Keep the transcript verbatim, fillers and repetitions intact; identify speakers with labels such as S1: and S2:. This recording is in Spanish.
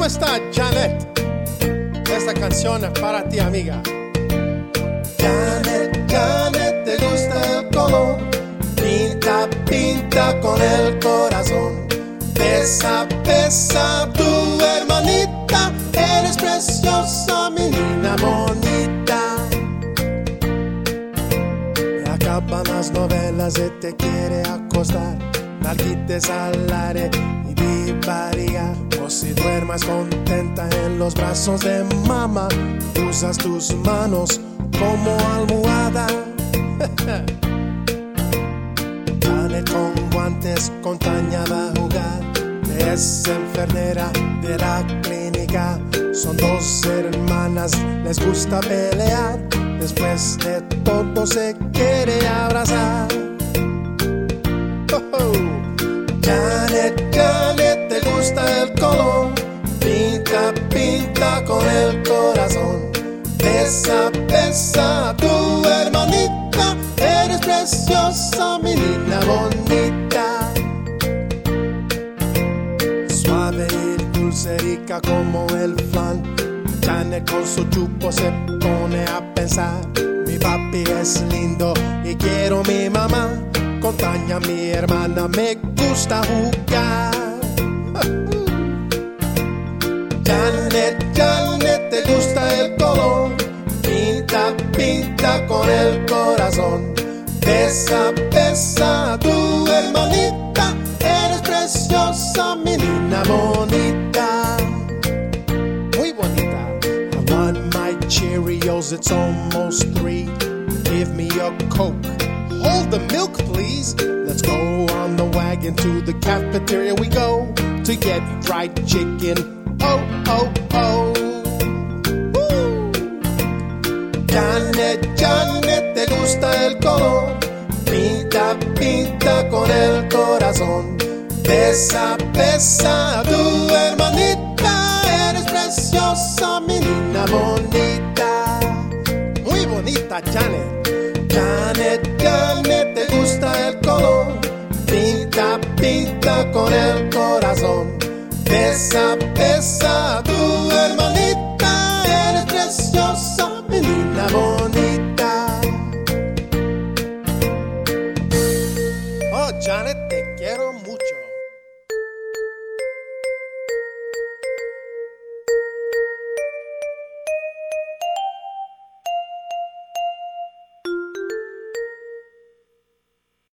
S1: ¿Cómo está, Janet? Esta canción es para ti, amiga.
S2: Janet, Janet, te gusta el color. Pinta, pinta con el corazón. Besa, besa tu hermanita. Eres preciosa, mi niña bonita. Acaban las novelas y te quiere acostar. Nalguites al aire y vivaría. O si duermas contenta en los brazos de mamá, usas tus manos como almohada. Janet con guantes, con Tania va a jugar. Es enfermera de la clínica. Son dos hermanas, les gusta pelear. Después de todo se quiere abrazar. Oh, oh. Janet, Janet, te gusta el color. Pinta, pinta con el corazón. Besa, besa a tu hermanita. Eres preciosa, mi niña bonita. Suave y dulce, rica como el flan. Janet con su chupo se pone a pensar. Mi papi es lindo y quiero mi mamá. Con Tania, mi hermana, me gusta jugar. Janet, Janet, te gusta el color. Pinta, pinta con el corazón. Besa, besa a tu hermanita. Eres preciosa, mi niña bonita. Muy bonita. I want my Cheerios, it's almost three. Give me a Coke. Hold the milk, please. Let's go on the wagon to the cafeteria we go to get fried chicken. Oh, oh, oh. Woo. Janet, Janet, te gusta el color. Pinta, pinta con el corazón. Besa, besa a tu hermanita. Eres preciosa, mi niña bonita.
S1: Muy bonita, Janet.
S2: Janet, Janet, te gusta el color. Pinta, pinta con el corazón. Besa, besa a tu hermanita. Eres preciosa, mi niña bonita.
S1: Oh, Janet, te quiero mucho.